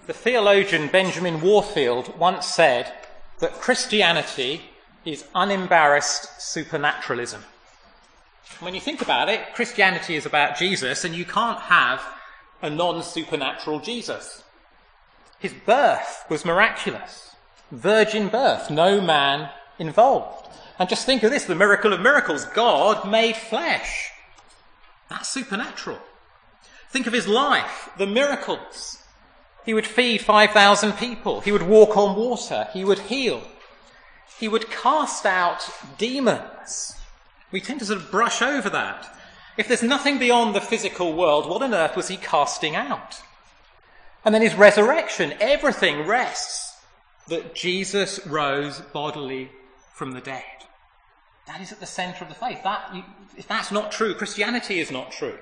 The theologian Benjamin Warfield once said that Christianity is unembarrassed supernaturalism. When you think about it, Christianity is about Jesus, and you can't have a non-supernatural Jesus. His birth was miraculous. Virgin birth, no man involved. And just think of this, the miracle of miracles. God made flesh. That's supernatural. Think of his life, the miracles. He would feed 5,000 people. He would walk on water. He would heal. He would cast out demons. We tend to sort of brush over that. If there's nothing beyond the physical world, what on earth was he casting out? And then his resurrection, everything rests that Jesus rose bodily from the dead. That is at the centre of the faith. If that's not true, Christianity is not true.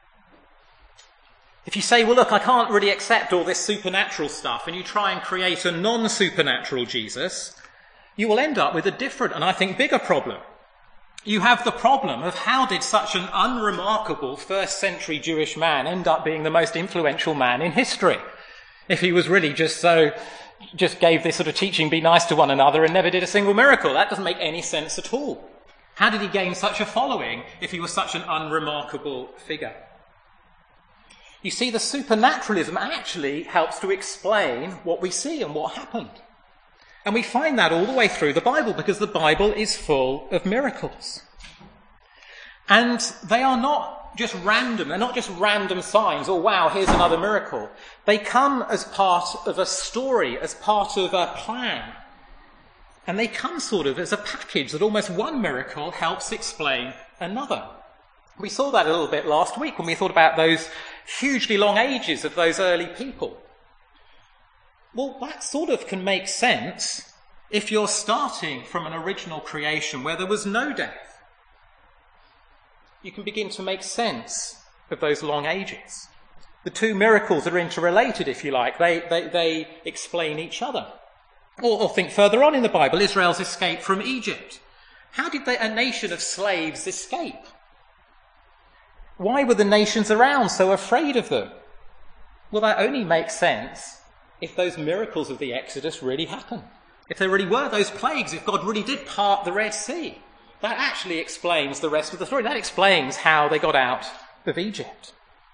If you say, well, look, I can't really accept all this supernatural stuff, and you try and create a non-supernatural Jesus, you will end up with a different and I think bigger problem. You have the problem of how did such an unremarkable first century Jewish man end up being the most influential man in history? If he was really just gave this sort of teaching, be nice to one another, and never did a single miracle. That doesn't make any sense at all. How did he gain such a following if he was such an unremarkable figure? You see, the supernaturalism actually helps to explain what we see and what happened. And we find that all the way through the Bible, because the Bible is full of miracles. And they are not just random. They're not just random signs. Oh, wow, here's another miracle. They come as part of a story, as part of a plan. And they come sort of as a package that almost one miracle helps explain another. We saw that a little bit last week when we thought about those hugely long ages of those early people. Well, that sort of can make sense if you're starting from an original creation where there was no death. You can begin to make sense of those long ages. The two miracles are interrelated, if you like. They explain each other. Or think further on in the Bible, Israel's escape from Egypt. How did a nation of slaves escape? Why were the nations around so afraid of them? Well, that only makes sense if those miracles of the Exodus really happened. If there really were those plagues, if God really did part the Red Sea. That actually explains the rest of the story. That explains how they got out of Egypt.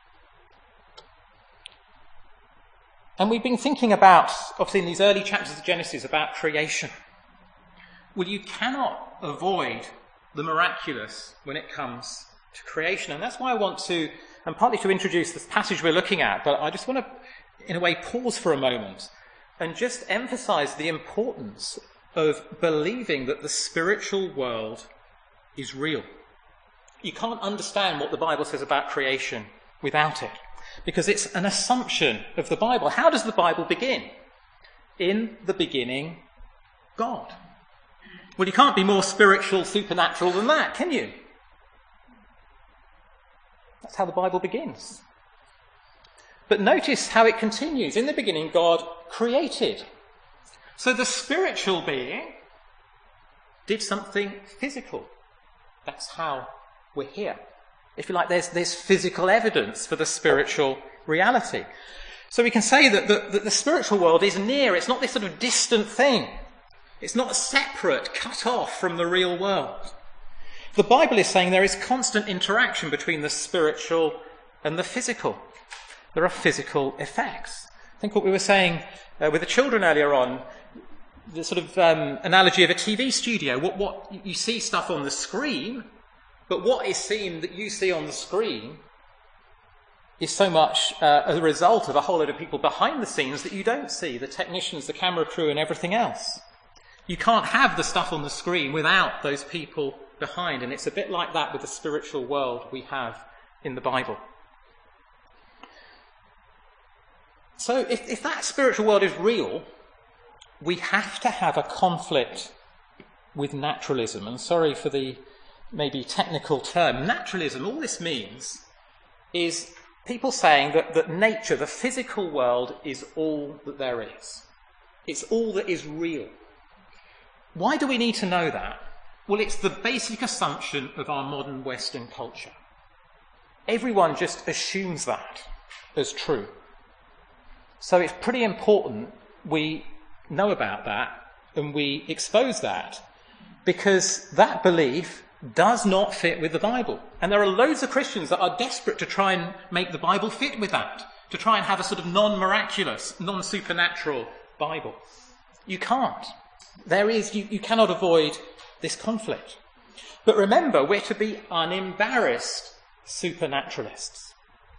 And we've been thinking about, obviously in these early chapters of Genesis, about creation. Well, you cannot avoid the miraculous when it comes to creation. And that's why I want to, and partly to introduce this passage we're looking at, but I just want to, in a way, pause for a moment and just emphasize the importance of believing that the spiritual world is real. You can't understand what the Bible says about creation without it, because it's an assumption of the Bible. How does the Bible begin? In the beginning, God. Well, you can't be more spiritual, supernatural than that, can you? That's how the Bible begins. But notice how it continues. In the beginning, God created. So the spiritual being did something physical. That's how we're here. If you like, there's physical evidence for the spiritual reality. So we can say that the spiritual world is near. It's not this sort of distant thing. It's not separate, cut off from the real world. The Bible is saying there is constant interaction between the spiritual and the physical. There are physical effects. I think what we were saying with the children earlier on, the sort of analogy of a TV studio. What you see stuff on the screen, but what is seen that you see on the screen is so much a result of a whole load of people behind the scenes that you don't see, the technicians, the camera crew and everything else. You can't have the stuff on the screen without those people behind, and it's a bit like that with the spiritual world we have in the Bible. So if that spiritual world is real, we have to have a conflict with naturalism. And sorry for the maybe technical term. Naturalism, all this means is people saying that nature, the physical world, is all that there is. It's all that is real. Why do we need to know that? Well, it's the basic assumption of our modern Western culture. Everyone just assumes that as true. So it's pretty important we know about that and we expose that, because that belief does not fit with the Bible. And there are loads of Christians that are desperate to try and make the Bible fit with that, to try and have a sort of non-miraculous, non-supernatural Bible. You can't. You cannot avoid this conflict. But remember, we're to be unembarrassed supernaturalists.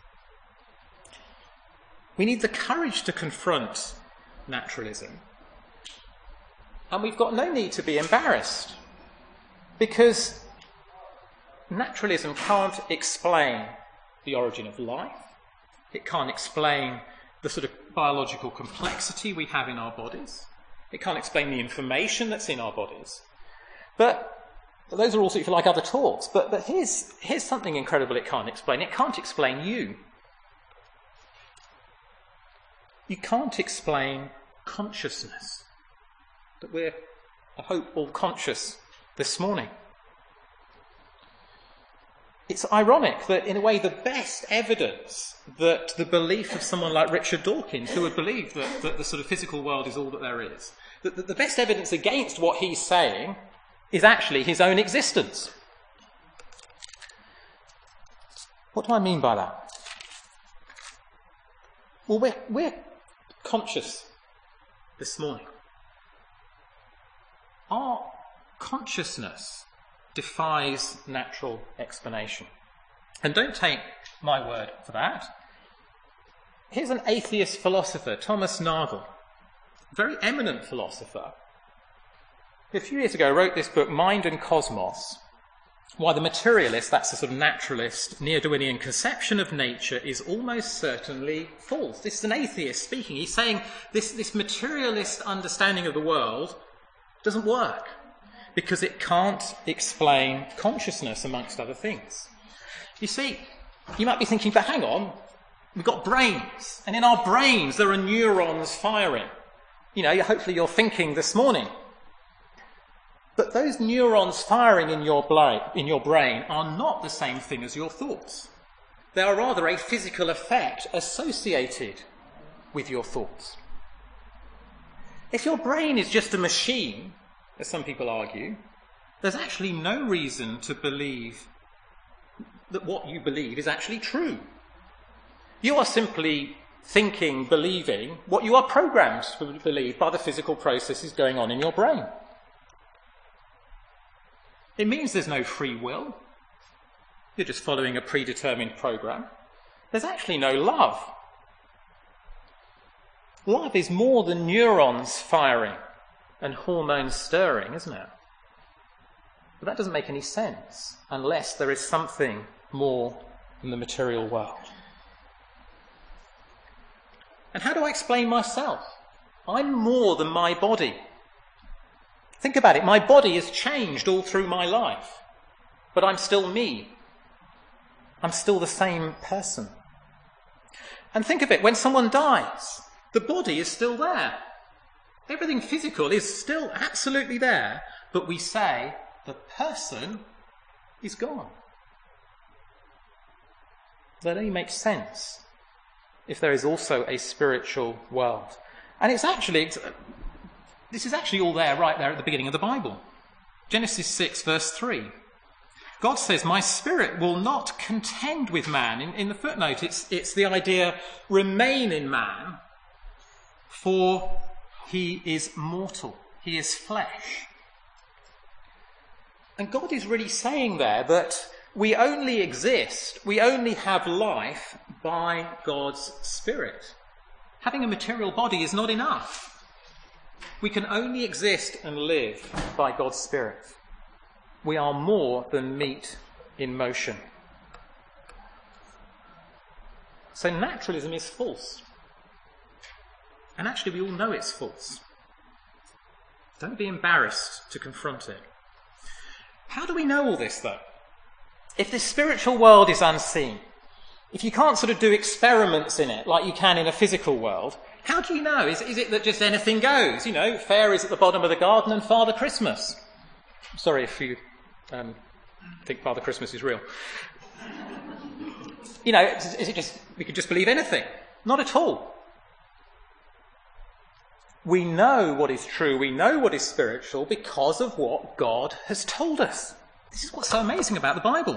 We need the courage to confront naturalism. And we've got no need to be embarrassed, because naturalism can't explain the origin of life. It can't explain the sort of biological complexity we have in our bodies. It can't explain the information that's in our bodies. But those are also, if you like, other talks. But here's something incredible it can't explain. It can't explain you. You can't explain consciousness. That we're, I hope, all conscious this morning. It's ironic that, in a way, the best evidence that the belief of someone like Richard Dawkins, who would believe that the sort of physical world is all that there is, that the best evidence against what he's saying is actually his own existence. What do I mean by that? Well, we're conscious this morning. Our consciousness defies natural explanation. And don't take my word for that. Here's an atheist philosopher, Thomas Nagel, a very eminent philosopher, who a few years ago wrote this book, Mind and Cosmos, why the materialist, that's the sort of naturalist, neo-Darwinian conception of nature is almost certainly false. This is an atheist speaking. He's saying this materialist understanding of the world doesn't work because it can't explain consciousness, amongst other things. You see, you might be thinking, but hang on, we've got brains, and in our brains there are neurons firing. You know, hopefully you're thinking this morning. But those neurons firing in your brain are not the same thing as your thoughts. They are rather a physical effect associated with your thoughts. If your brain is just a machine, as some people argue, there's actually no reason to believe that what you believe is actually true. You are simply thinking, believing what you are programmed to believe by the physical processes going on in your brain. It means there's no free will. You're just following a predetermined program. There's actually no love. Love is more than neurons firing and hormones stirring, isn't it? But that doesn't make any sense unless there is something more than the material world. And how do I explain myself? I'm more than my body. Think about it. My body has changed all through my life, but I'm still me. I'm still the same person. And think of it, when someone dies, the body is still there. Everything physical is still absolutely there, but we say the person is gone. That only makes sense if there is also a spiritual world. And this is actually all there, right there at the beginning of the Bible. Genesis 6, verse 3. God says, my spirit will not contend with man. In the footnote, it's the idea, remain in man, for he is mortal. He is flesh. And God is really saying there that we only exist, we only have life by God's Spirit. Having a material body is not enough. We can only exist and live by God's Spirit. We are more than meat in motion. So naturalism is false. And actually we all know it's false. Don't be embarrassed to confront it. How do we know all this, though? If this spiritual world is unseen, if you can't sort of do experiments in it like you can in a physical world, how do you know? Is it that just anything goes? You know, fair is at the bottom of the garden and Father Christmas. Sorry if you think Father Christmas is real. You know, is it just, we could just believe anything? Not at all. We know what is true, we know what is spiritual because of what God has told us. This is what's so amazing about the Bible.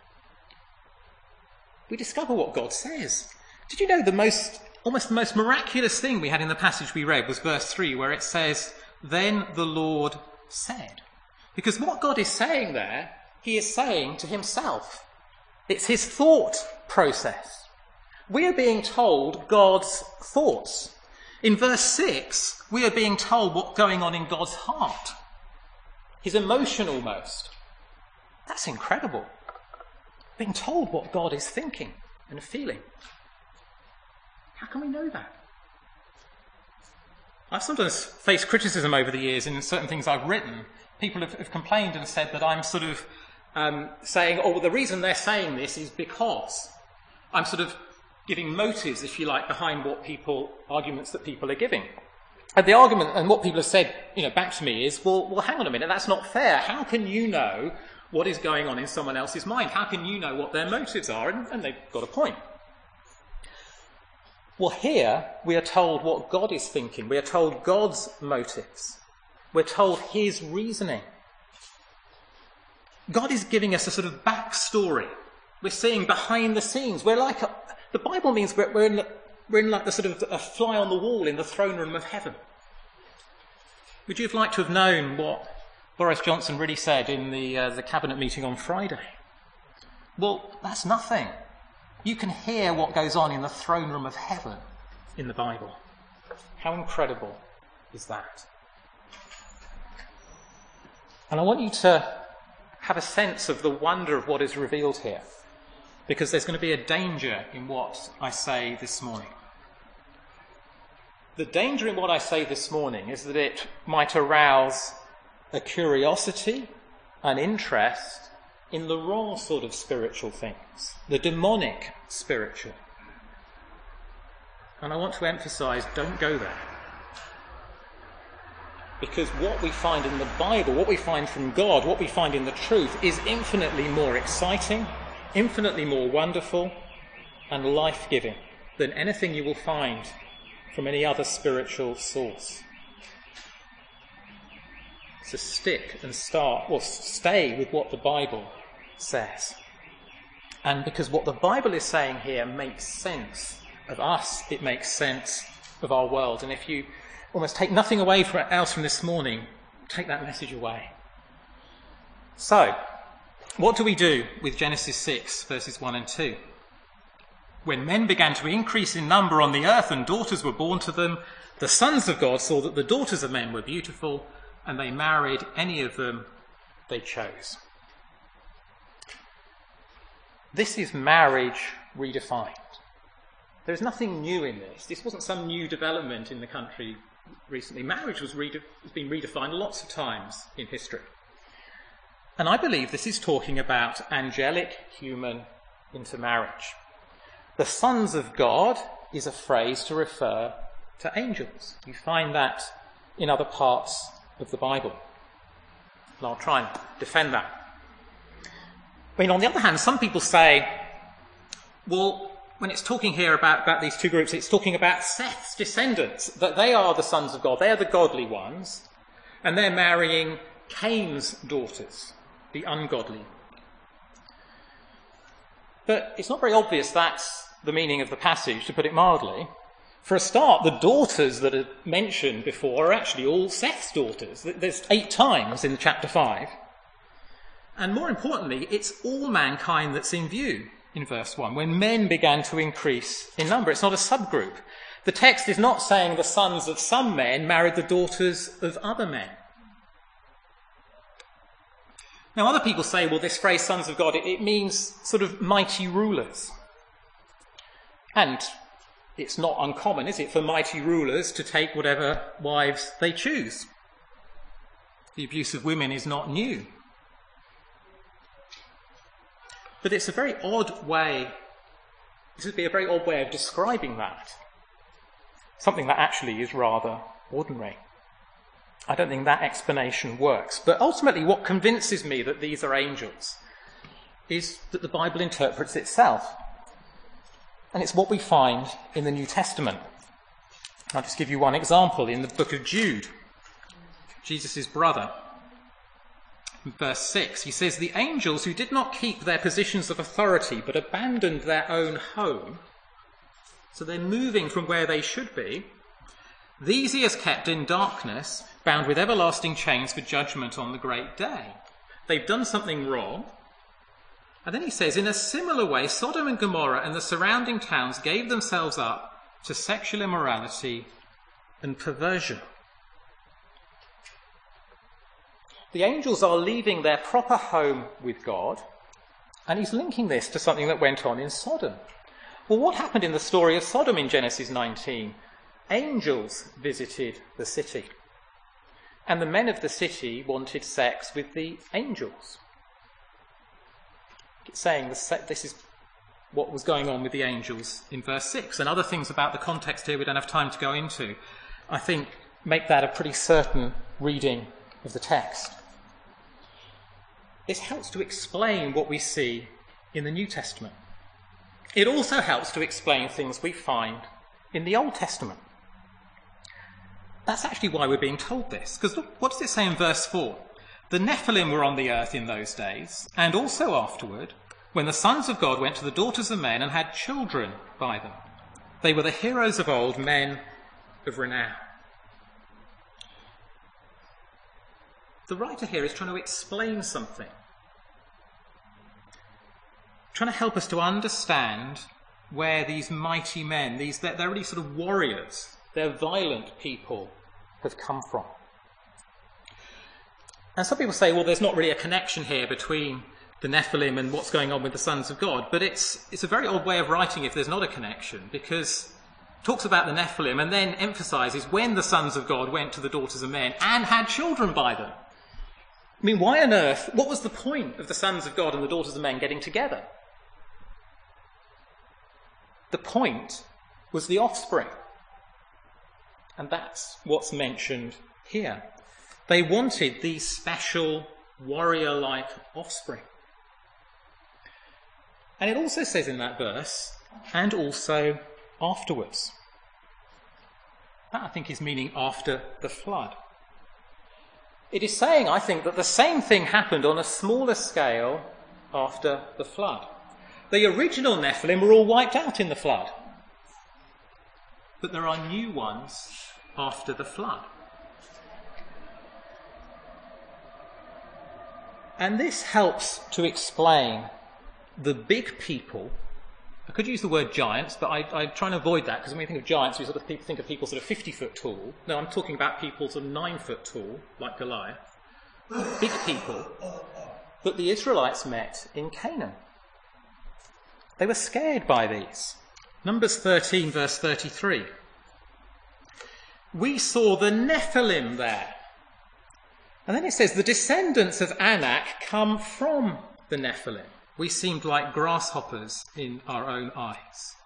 We discover what God says. Did you know almost the most miraculous thing we had in the passage we read was verse 3, where it says, "Then the Lord said." Because what God is saying there, he is saying to himself. It's his thought process. We are being told God's thoughts. In verse 6, we are being told what's going on in God's heart. His emotion almost. That's incredible. Being told what God is thinking and feeling. How can we know that? I've sometimes faced criticism over the years in certain things I've written. People have complained and said that I'm sort of saying, oh, well, the reason they're saying this is because I'm sort of giving motives, if you like, behind arguments that people are giving. And the argument and what people have said, back to me is, well, hang on a minute, that's not fair. How can you know what is going on in someone else's mind? How can you know what their motives are? And they've got a point. Well, here we are told what God is thinking. We are told God's motives. We're told his reasoning. God is giving us a sort of backstory. We're seeing behind the scenes. The Bible means we're in like the sort of a fly on the wall in the throne room of heaven. Would you have liked to have known what Boris Johnson really said in the cabinet meeting on Friday? Well, that's nothing. You can hear what goes on in the throne room of heaven in the Bible. How incredible is that? And I want you to have a sense of the wonder of what is revealed here, because there's going to be a danger in what I say this morning. The danger in what I say this morning is that it might arouse a curiosity, an interest in the wrong sort of spiritual things, the demonic spiritual. And I want to emphasize, don't go there. Because what we find in the Bible, what we find from God, what we find in the truth is infinitely more exciting, infinitely more wonderful and life-giving than anything you will find from any other spiritual source. So stay with what the Bible says. And because what the Bible is saying here makes sense of us, it makes sense of our world. And if you almost take nothing away else from this morning, take that message away. So, what do we do with Genesis 6, verses 1 and 2? When men began to increase in number on the earth and daughters were born to them, the sons of God saw that the daughters of men were beautiful, and they married any of them they chose. This is marriage redefined. There's nothing new in this. This wasn't some new development in the country recently. Marriage has been redefined lots of times in history. And I believe this is talking about angelic human intermarriage. The sons of God is a phrase to refer to angels. You find that in other parts of the Bible. And I'll try and defend that. I mean, on the other hand, some people say, well, when it's talking here about these two groups, it's talking about Seth's descendants, that they are the sons of God, they are the godly ones, and they're marrying Cain's daughters, the ungodly. But it's not very obvious that's the meaning of the passage, to put it mildly. For a start, the daughters that are mentioned before are actually all Seth's daughters. There's 8 times in chapter 5. And more importantly, it's all mankind that's in view in verse 1, when men began to increase in number. It's not a subgroup. The text is not saying the sons of some men married the daughters of other men. Now, other people say, well, this phrase, sons of God, it means sort of mighty rulers. And it's not uncommon, is it, for mighty rulers to take whatever wives they choose. The abuse of women is not new. But it's a very odd way, this would be a very odd way of describing that. Something that actually is rather ordinary. I don't think that explanation works. But ultimately what convinces me that these are angels is that the Bible interprets itself. And it's what we find in the New Testament. I'll just give you one example in the book of Jude, Jesus' brother. In verse 6, he says, "The angels who did not keep their positions of authority but abandoned their own home," so they're moving from where they should be, "these he has kept in darkness, bound with everlasting chains for judgment on the great day." They've done something wrong. And then he says, "In a similar way, Sodom and Gomorrah and the surrounding towns gave themselves up to sexual immorality and perversion." The angels are leaving their proper home with God, and he's linking this to something that went on in Sodom. Well, what happened in the story of Sodom in Genesis 19? Angels visited the city, and the men of the city wanted sex with the angels. It's saying this is what was going on with the angels in verse 6, and other things about the context here we don't have time to go into, I think, make that a pretty certain reading of the text. This helps to explain what we see in the New Testament. It also helps to explain things we find in the Old Testament. That's actually why we're being told this, because look, what does it say in verse 4? "The Nephilim were on the earth in those days, and also afterward, when the sons of God went to the daughters of men and had children by them. They were the heroes of old, men of renown." The writer here is trying to explain something, trying to help us to understand where these mighty men, they're really sort of warriors, they're violent people, have come from. And some people say, well, there's not really a connection here between the Nephilim and what's going on with the sons of God, but it's a very odd way of writing if there's not a connection, because it talks about the Nephilim and then emphasises when the sons of God went to the daughters of men and had children by them. I mean, why on earth, what was the point of the sons of God and the daughters of men getting together? The point was the offspring. And that's what's mentioned here. They wanted these special warrior-like offspring. And it also says in that verse, "and also afterwards." That, I think, is meaning after the flood. It is saying, I think, that the same thing happened on a smaller scale after the flood. The original Nephilim were all wiped out in the flood. But there are new ones after the flood. And this helps to explain the big people. I could use the word giants, but I try and avoid that, because when we think of giants, we sort of think of people sort of 50-foot tall. No, I'm talking about people sort of 9-foot tall, like Goliath. Big people that the Israelites met in Canaan. They were scared by these. Numbers 13, verse 33. "We saw the Nephilim there." And then it says, "The descendants of Anak come from the Nephilim. We seemed like grasshoppers in our own eyes."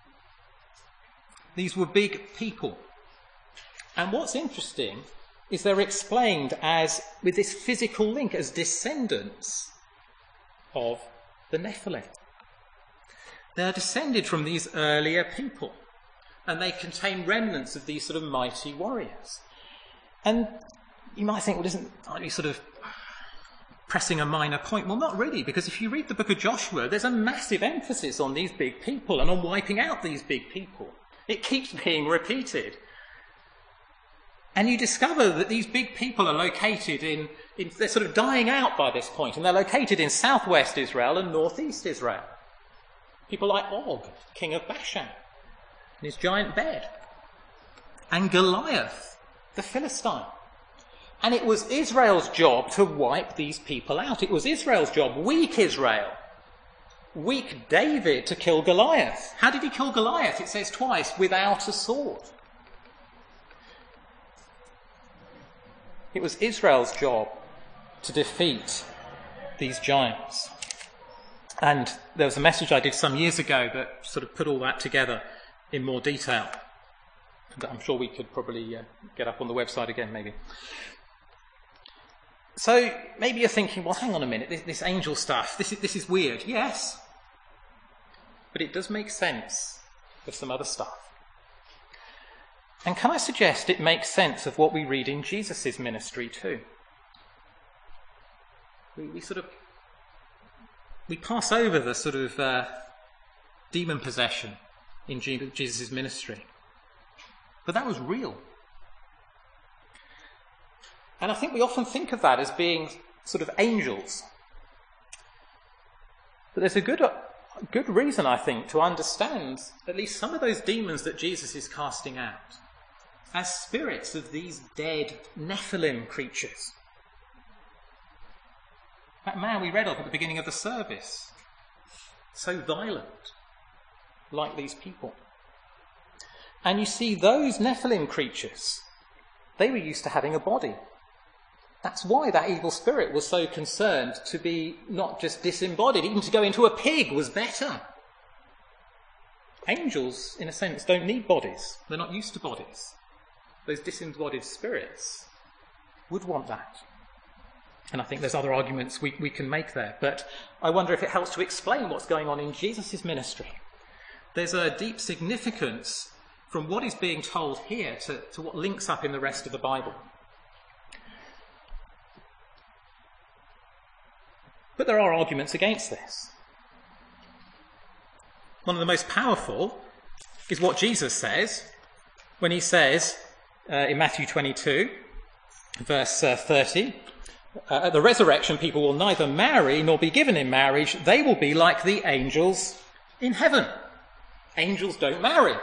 These were big people. And what's interesting is they're explained as, with this physical link, as descendants of the Nephilim. They're descended from these earlier people, and they contain remnants of these sort of mighty warriors. And you might think, well, aren't you sort of pressing a minor point? Well, not really, because if you read the book of Joshua, there's a massive emphasis on these big people and on wiping out these big people. It keeps being repeated. And you discover that these big people are located they're sort of dying out by this point, and they're located in southwest Israel and northeast Israel. People like Og, king of Bashan, and his giant bed, and Goliath, the Philistine. And it was Israel's job to wipe these people out. It was Israel's job, weak Israel, weak David, to kill Goliath. How did he kill Goliath? It says twice, without a sword. It was Israel's job to defeat these giants. And there was a message I did some years ago that sort of put all that together in more detail. That I'm sure we could probably get up on the website again, maybe. So maybe you're thinking, well, hang on a minute, this angel stuff, this is weird. Yes, but it does make sense of some other stuff. And can I suggest it makes sense of what we read in Jesus' ministry too? We pass over the sort of demon possession in Jesus' ministry. But that was real. And I think we often think of that as being sort of angels. But there's a good reason, I think, to understand at least some of those demons that Jesus is casting out as spirits of these dead Nephilim creatures. That man we read of at the beginning of the service, so violent, like these people. And you see, those Nephilim creatures, they were used to having a body. That's why that evil spirit was so concerned to be not just disembodied, even to go into a pig was better. Angels, in a sense, don't need bodies. They're not used to bodies. Those disembodied spirits would want that. And I think there's other arguments we can make there. But I wonder if it helps to explain what's going on in Jesus' ministry. There's a deep significance from what is being told here to what links up in the rest of the Bible. But there are arguments against this. One of the most powerful is what Jesus says when he says in Matthew 22, verse 30, at the resurrection people will neither marry nor be given in marriage. They will be like the angels in heaven. Angels don't marry.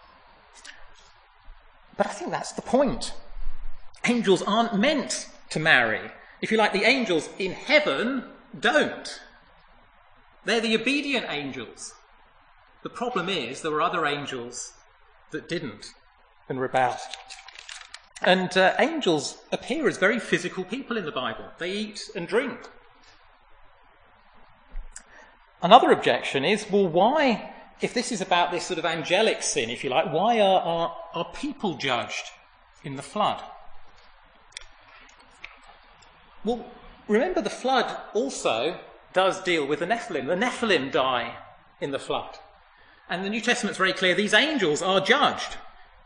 But I think that's the point. Angels aren't meant to marry. If you like, the angels in heaven don't. They're the obedient angels. The problem is there were other angels that didn't and rebelled. And angels appear as very physical people in the Bible. They eat and drink. Another objection is, well, why, if this is about this sort of angelic sin, if you like, why are people judged in the flood? Well, remember the flood also does deal with the Nephilim. The Nephilim die in the flood. And the New Testament's very clear, these angels are judged.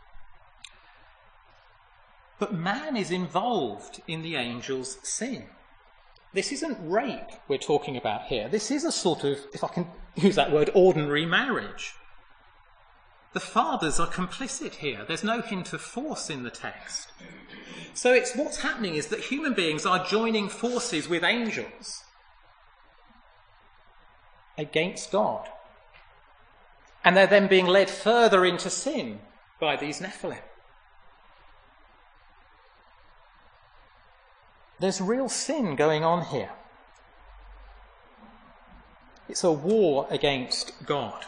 But man is involved in the angels' sin. This isn't rape we're talking about here. This is a sort of, if I can use that word, ordinary marriage. The fathers are complicit here. There's no hint of force in the text. So what's happening is that human beings are joining forces with angels against God. And they're then being led further into sin by these Nephilim. There's real sin going on here. It's a war against God.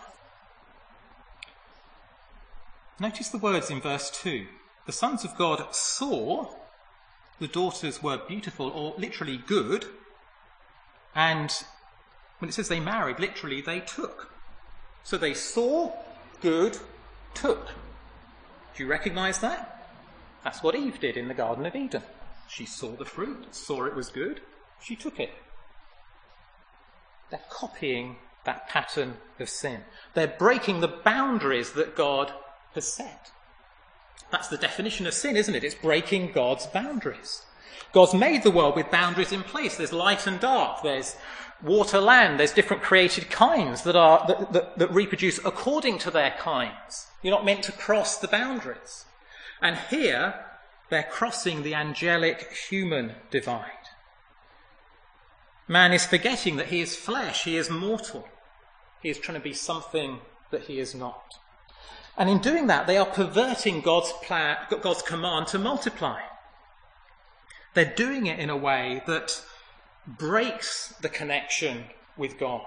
Notice the words in verse 2. The sons of God saw the daughters were beautiful, or literally good, and when it says they married, literally they took. So they saw, good, took. Do you recognise that? That's what Eve did in the Garden of Eden. She saw the fruit, saw it was good, she took it. They're copying that pattern of sin. They're breaking the boundaries that God has set. That's the definition of sin, isn't it? It's breaking God's boundaries. God's made the world with boundaries in place. There's light and dark, there's water, land, there's different created kinds that reproduce according to their kinds. You're not meant to cross the boundaries. And here, they're crossing the angelic-human divide. Man is forgetting that he is flesh, he is mortal. He is trying to be something that he is not. And in doing that, they are perverting God's command to multiply. They're doing it in a way that breaks the connection with God.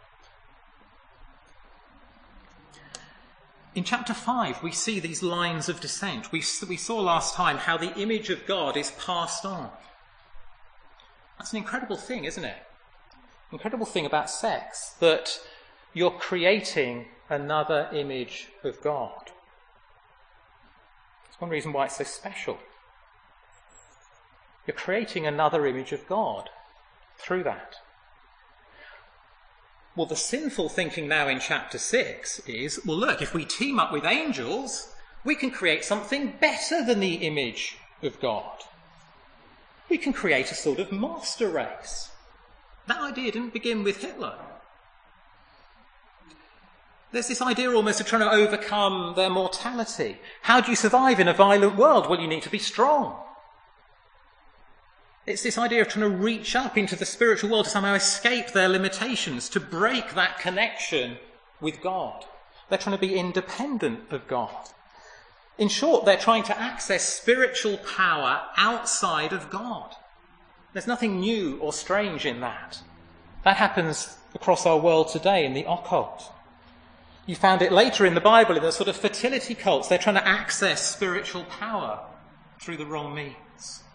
In chapter 5, we see these lines of descent. We saw last time how the image of God is passed on. That's an incredible thing, isn't it? Incredible thing about sex, that you're creating another image of God. It's one reason why it's so special. You're creating another image of God through that. Well, the sinful thinking now in chapter 6 is, well, look, if we team up with angels, We can create something better than the image of God. We can create a sort of master race. That idea didn't begin with Hitler. There's this idea almost of trying to overcome their mortality. How do you survive in a violent world? Well, you need to be strong. It's this idea of trying to reach up into the spiritual world to somehow escape their limitations, to break that connection with God. They're trying to be independent of God. In short, they're trying to access spiritual power outside of God. There's nothing new or strange in that. That happens across our world today in the occult. You found it later in the Bible in the sort of fertility cults. They're trying to access spiritual power through the wrong means.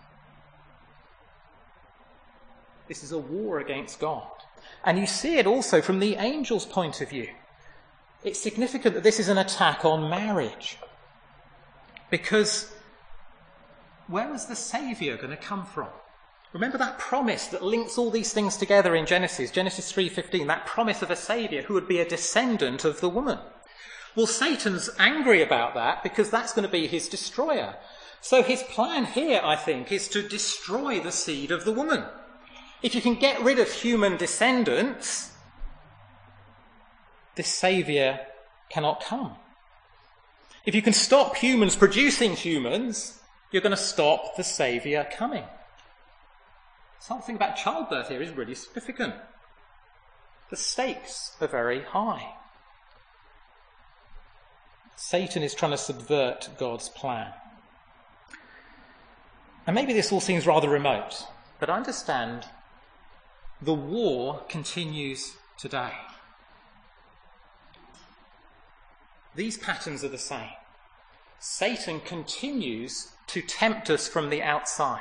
This is a war against God. And you see it also from the angels' point of view. It's significant that this is an attack on marriage. Because where is the Saviour going to come from? Remember that promise that links all these things together in Genesis 3:15, that promise of a Saviour who would be a descendant of the woman. Well, Satan's angry about that because that's going to be his destroyer. So his plan here, I think, is to destroy the seed of the woman. If you can get rid of human descendants, this Saviour cannot come. If you can stop humans producing humans, you're going to stop the Saviour coming. Something about childbirth here is really significant. The stakes are very high. Satan is trying to subvert God's plan. And maybe this all seems rather remote, but understand the war continues today. These patterns are the same. Satan continues to tempt us from the outside.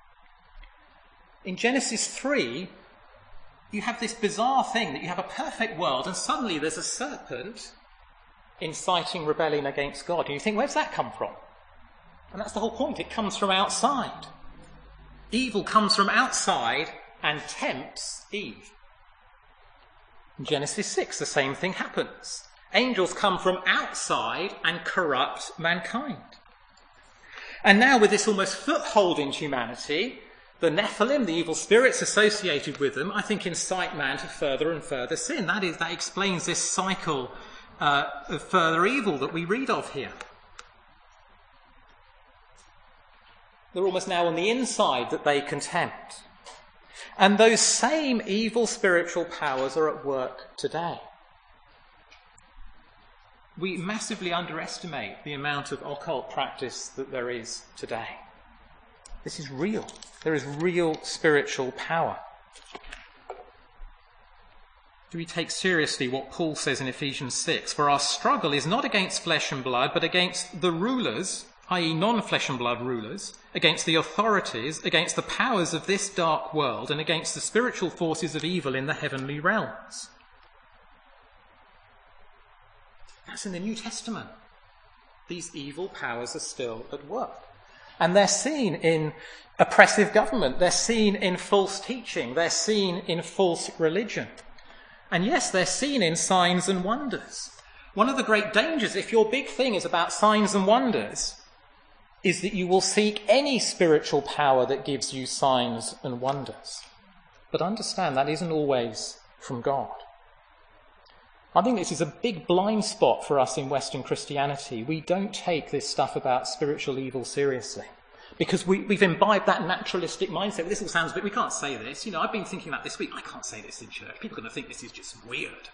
In Genesis 3, you have this bizarre thing that you have a perfect world and suddenly there's a serpent inciting rebellion against God. And you think, where's that come from? And that's the whole point. It comes from outside. Evil comes from outside and tempts Eve. In Genesis 6, the same thing happens. Angels come from outside and corrupt mankind. And now with this almost foothold in humanity, the Nephilim, the evil spirits associated with them, I think incite man to further and further sin. That explains this cycle of further evil that we read of here. They're almost now on the inside that they can tempt. And those same evil spiritual powers are at work today. We massively underestimate the amount of occult practice that there is today. This is real. There is real spiritual power. Do we take seriously what Paul says in Ephesians 6? For our struggle is not against flesh and blood, but against the rulers, i.e. non-flesh and blood rulers, against the authorities, against the powers of this dark world, and against the spiritual forces of evil in the heavenly realms. That's in the New Testament. These evil powers are still at work. And they're seen in oppressive government. They're seen in false teaching. They're seen in false religion. And yes, they're seen in signs and wonders. One of the great dangers, if your big thing is about signs and wonders, is that you will seek any spiritual power that gives you signs and wonders. But understand that isn't always from God. I think this is a big blind spot for us in Western Christianity. We don't take this stuff about spiritual evil seriously because we've imbibed that naturalistic mindset. Well, this all sounds a bit, we can't say this. I've been thinking about this week, I can't say this in church. People are going to think this is just weird.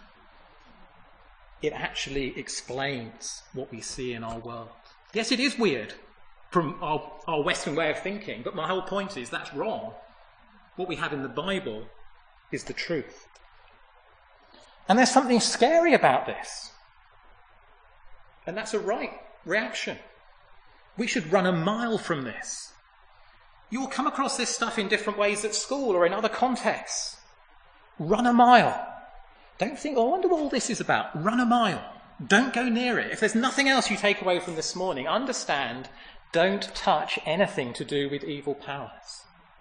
It actually explains what we see in our world. Yes, it is weird from our Western way of thinking, but my whole point is that's wrong. What we have in the Bible is the truth. And there's something scary about this. And that's a right reaction. We should run a mile from this. You will come across this stuff in different ways at school or in other contexts. Run a mile. Don't think, I wonder what all this is about. Run a mile. Don't go near it. If there's nothing else you take away from this morning, understand, don't touch anything to do with evil powers.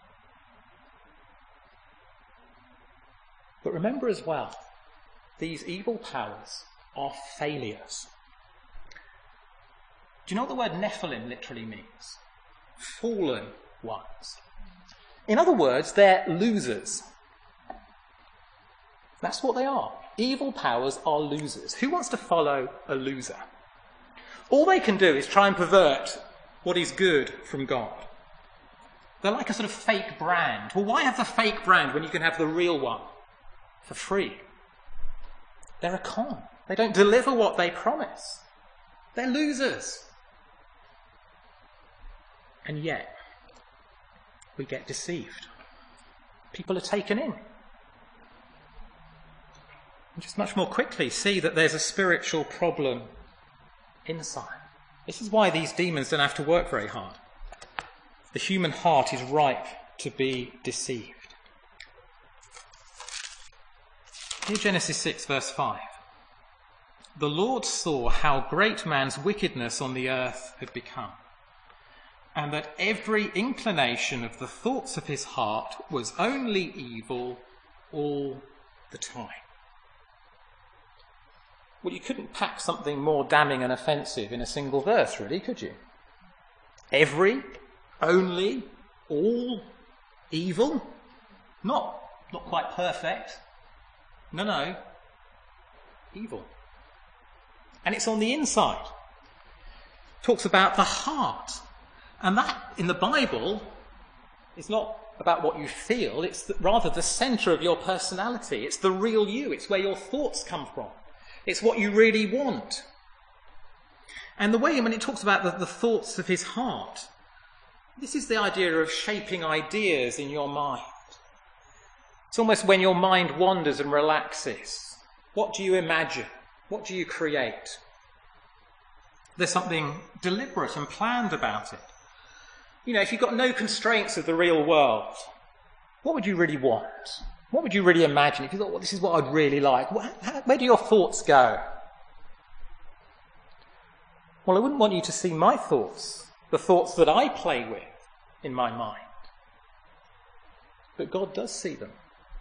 But remember as well, these evil powers are failures. Do you know what the word Nephilim literally means? Fallen ones. In other words, they're losers. That's what they are. Evil powers are losers. Who wants to follow a loser? All they can do is try and pervert what is good from God. They're like a sort of fake brand. Well, why have the fake brand when you can have the real one for free? They're a con. They don't deliver what they promise. They're losers. And yet, we get deceived. People are taken in. And just much more quickly see that there's a spiritual problem inside. This is why these demons don't have to work very hard. The human heart is ripe to be deceived. Here, Genesis 6, verse 5. The Lord saw how great man's wickedness on the earth had become, and that every inclination of the thoughts of his heart was only evil all the time. Well, you couldn't pack something more damning and offensive in a single verse, really, could you? Every, only, all, evil? Not quite perfect. No, evil. And it's on the inside. It talks about the heart. And that, in the Bible, is not about what you feel. It's rather the centre of your personality. It's the real you. It's where your thoughts come from. It's what you really want. And the way when it talks about the thoughts of his heart, this is the idea of shaping ideas in your mind. It's almost when your mind wanders and relaxes. What do you imagine? What do you create? There's something deliberate and planned about it. You know, if you've got no constraints of the real world, what would you really want? What would you really imagine if you thought, well, this is what I'd really like? Where do your thoughts go? Well, I wouldn't want you to see my thoughts, the thoughts that I play with in my mind. But God does see them.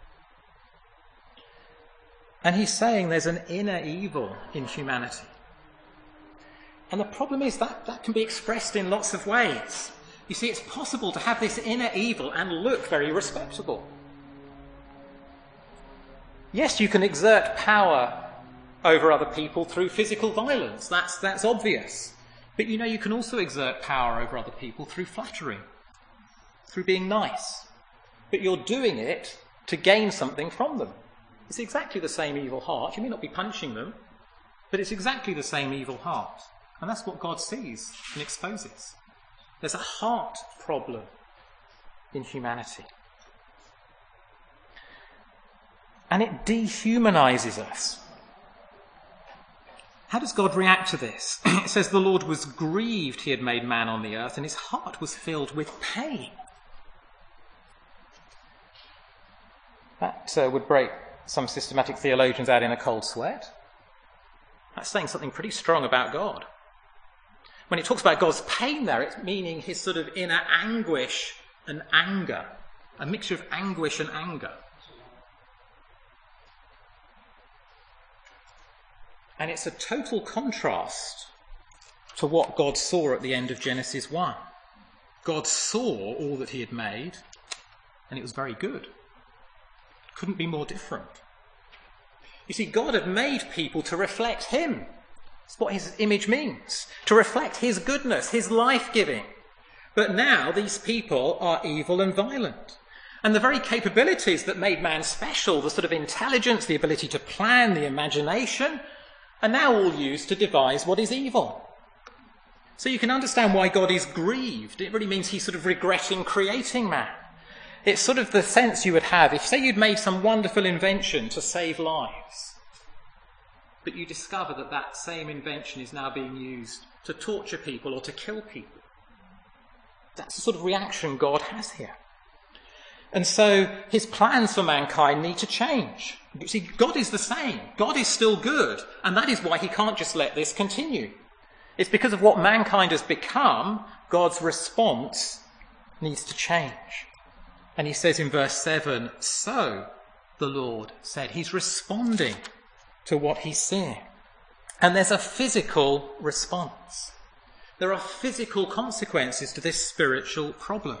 And he's saying there's an inner evil in humanity. And the problem is that can be expressed in lots of ways. You see, it's possible to have this inner evil and look very respectable. Yes, you can exert power over other people through physical violence. That's obvious. But you know, you can also exert power over other people through flattery, through being nice. But you're doing it to gain something from them. It's exactly the same evil heart. You may not be punching them, but it's exactly the same evil heart. And that's what God sees and exposes. There's a heart problem in humanity. And it dehumanizes us. How does God react to this? It says the Lord was grieved he had made man on the earth, and his heart was filled with pain. That would break some systematic theologians out in a cold sweat. That's saying something pretty strong about God. When it talks about God's pain there, it's meaning his sort of inner anguish and anger, a mixture of anguish and anger. And it's a total contrast to what God saw at the end of Genesis 1. God saw all that he had made, and it was very good. Couldn't be more different. You see, God had made people to reflect him. That's what his image means. To reflect his goodness, his life-giving. But now these people are evil and violent. And the very capabilities that made man special, the sort of intelligence, the ability to plan, the imagination, are now all used to devise what is evil. So you can understand why God is grieved. It really means he's sort of regretting creating man. It's sort of the sense you would have if, say, you'd made some wonderful invention to save lives, but you discover that that same invention is now being used to torture people or to kill people. That's the sort of reaction God has here. And so his plans for mankind need to change. You see, God is the same. God is still good. And that is why he can't just let this continue. It's because of what mankind has become, God's response needs to change. And he says in verse 7, so the Lord said. He's responding to what he's seeing. And there's a physical response. There are physical consequences to this spiritual problem.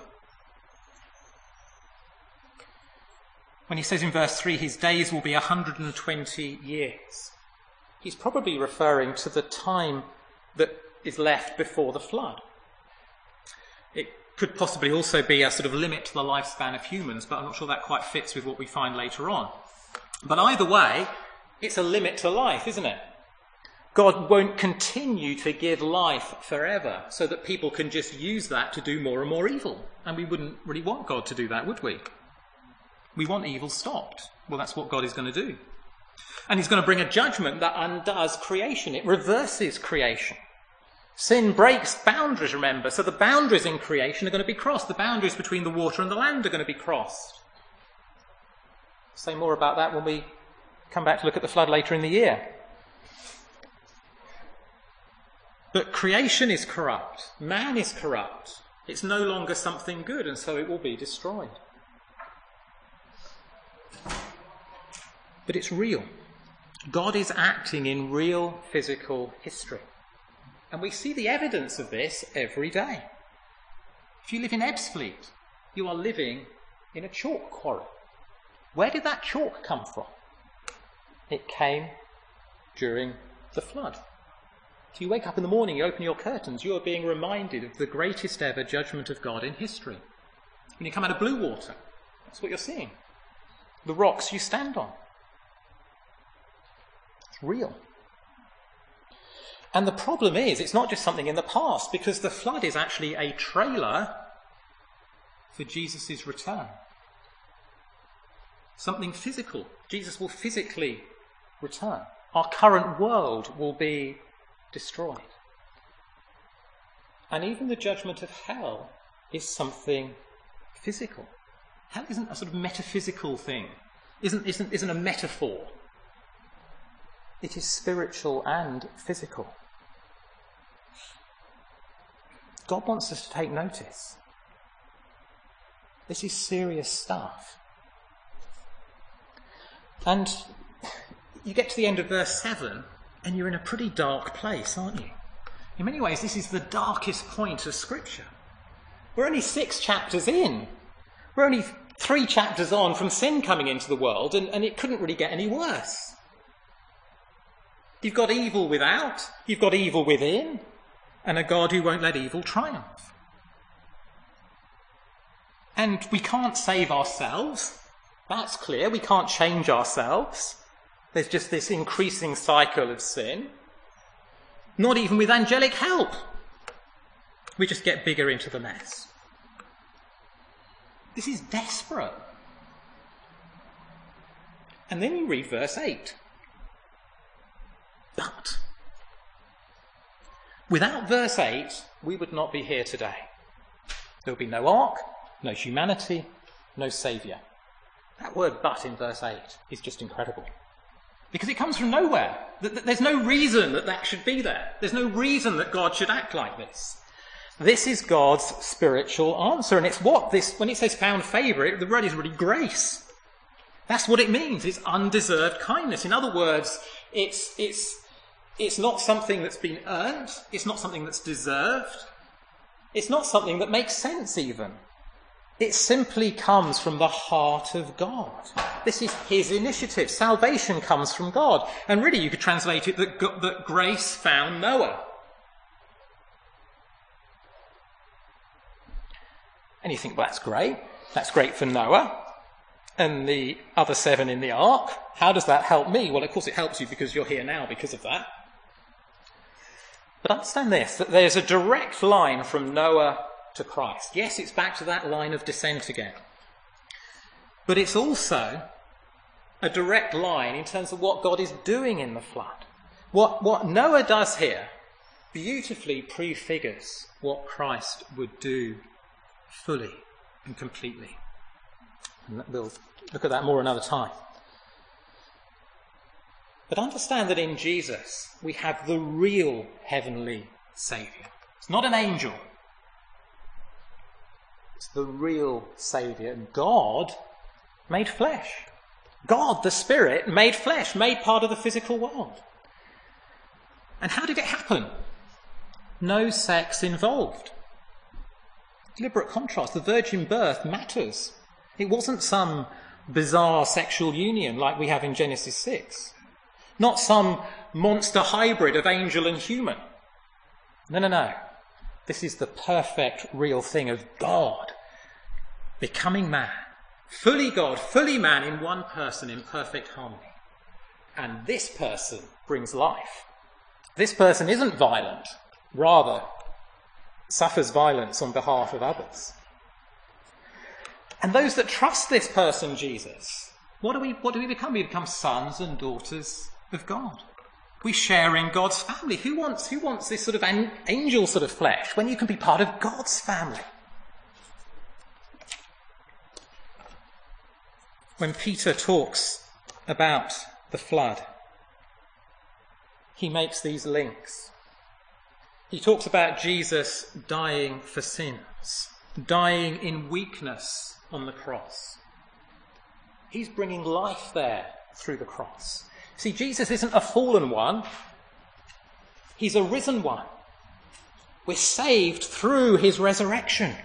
When he says in verse 3, his days will be 120 years, he's probably referring to the time that is left before the flood. It could possibly also be a sort of limit to the lifespan of humans, but I'm not sure that quite fits with what we find later on. But either way, it's a limit to life, isn't it? God won't continue to give life forever so that people can just use that to do more and more evil. And we wouldn't really want God to do that, would we? We want evil stopped. Well, that's what God is going to do. And he's going to bring a judgment that undoes creation. It reverses creation. Sin breaks boundaries, remember. So the boundaries in creation are going to be crossed. The boundaries between the water and the land are going to be crossed. Say more about that when we come back to look at the flood later in the year. But creation is corrupt. Man is corrupt. It's no longer something good, and so it will be destroyed. But it's real. God is acting in real physical history. And we see the evidence of this every day. If you live in Ebbsfleet, you are living in a chalk quarry. Where did that chalk come from? It came during the flood. So you wake up in the morning, you open your curtains, you are being reminded of the greatest ever judgment of God in history. When you come out of blue water, that's what you're seeing. The rocks you stand on. It's real. And the problem is, it's not just something in the past, because the flood is actually a trailer for Jesus' return. Something physical. Jesus will physically return. Our current world will be destroyed. And even the judgment of hell is something physical. Hell isn't a sort of metaphysical thing, isn't a metaphor. It is spiritual and physical. God wants us to take notice. This is serious stuff. And you get to the end of verse 7, and you're in a pretty dark place, aren't you? In many ways, this is the darkest point of Scripture. We're only 6 chapters in. We're only 3 chapters on from sin coming into the world, and it couldn't really get any worse. You've got evil without, you've got evil within, and a God who won't let evil triumph. And we can't save ourselves. That's clear. We can't change ourselves. There's just this increasing cycle of sin. Not even with angelic help. We just get bigger into the mess. This is desperate. And then you read verse 8. But without verse 8, we would not be here today. There would be no ark, no humanity, no saviour. That word but in verse 8 is just incredible. Because it comes from nowhere. There's no reason that that should be there. There's no reason that God should act like this. This is God's spiritual answer. And it's what this, when it says found favour, the word is really grace. That's what it means. It's undeserved kindness. In other words, it's not something that's been earned. It's not something that's deserved. It's not something that makes sense even. It simply comes from the heart of God. This is his initiative. Salvation comes from God. And really you could translate it that grace found Noah. And you think, well, that's great. That's great for Noah and the other 7 in the ark. How does that help me? Well, of course it helps you because you're here now because of that. But understand this, that there's a direct line from Noah to Christ. Yes, it's back to that line of descent again. But it's also a direct line in terms of what God is doing in the flood. What Noah does here beautifully prefigures what Christ would do fully and completely. And we'll look at that more another time. But understand that in Jesus we have the real heavenly Saviour. It's not an angel. It's the real Saviour. God made flesh. God, the Spirit, made flesh, made part of the physical world. And how did it happen? no sex involved. Deliberate contrast. The virgin birth matters. It wasn't some bizarre sexual union like we have in Genesis 6. Not some monster hybrid of angel and human. No. This is the perfect, real thing of God becoming man. Fully God, fully man in one person in perfect harmony. And this person brings life. This person isn't violent, rather suffers violence on behalf of others. And those that trust this person, Jesus, what do we become? We become sons and daughters of God. We share in God's family. Who wants this sort of angel sort of flesh when you can be part of God's family? When Peter talks about the flood, he makes these links. He talks about Jesus dying for sins, dying in weakness on the cross. He's bringing life there through the cross. See, Jesus isn't a fallen one. He's a risen one. We're saved through his resurrection.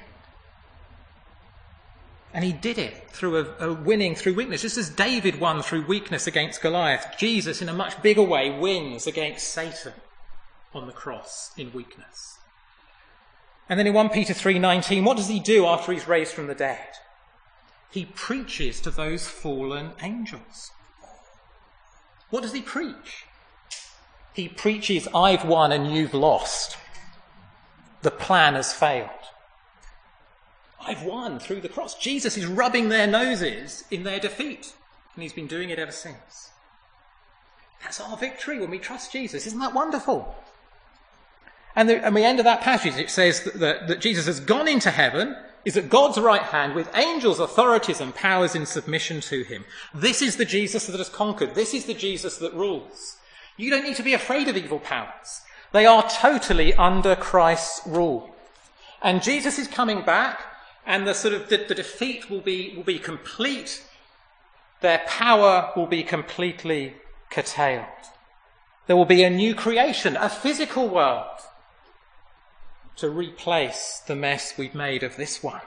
And he did it through a winning through weakness. Just as David won through weakness against Goliath, Jesus, in a much bigger way, wins against Satan on the cross in weakness. And then in 1 Peter 3:19, what does he do after he's raised from the dead? He preaches to those fallen angels. What does he preach? He preaches, I've won and you've lost. The plan has failed. I've won through the cross. Jesus is rubbing their noses in their defeat, and he's been doing it ever since. That's our victory when we trust Jesus. Isn't that wonderful? And the end of that passage, it says that Jesus has gone into heaven, is at God's right hand with angels, authorities and powers in submission to him. This is the Jesus that has conquered. This is the Jesus that rules. You don't need to be afraid of evil powers. They are totally under Christ's rule. And Jesus is coming back, and the defeat will be complete. Their power will be completely curtailed. There will be a new creation, a physical world, to replace the mess we've made of this one.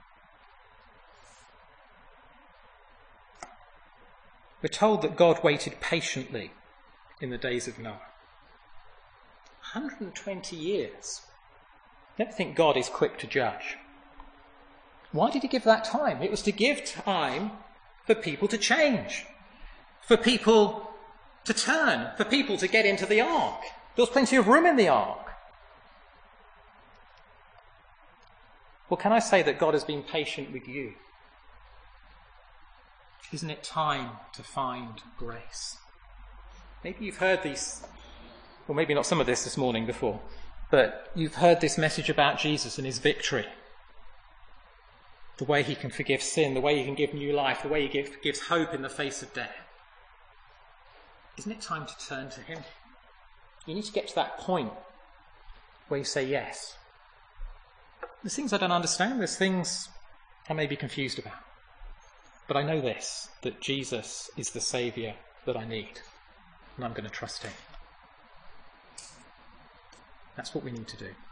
We're told that God waited patiently in the days of Noah. 120 years. I don't think God is quick to judge. Why did he give that time? It was to give time for people to change, for people to turn, for people to get into the ark. There was plenty of room in the ark. Well, can I say that God has been patient with you? Isn't it time to find grace? Maybe you've heard these, or maybe not some of this morning before, but you've heard this message about Jesus and his victory. The way he can forgive sin, the way he can give new life, the way he gives hope in the face of death. Isn't it time to turn to him? You need to get to that point where you say yes. There's things I don't understand. There's things I may be confused about. But I know this, that Jesus is the Saviour that I need. And I'm going to trust him. That's what we need to do.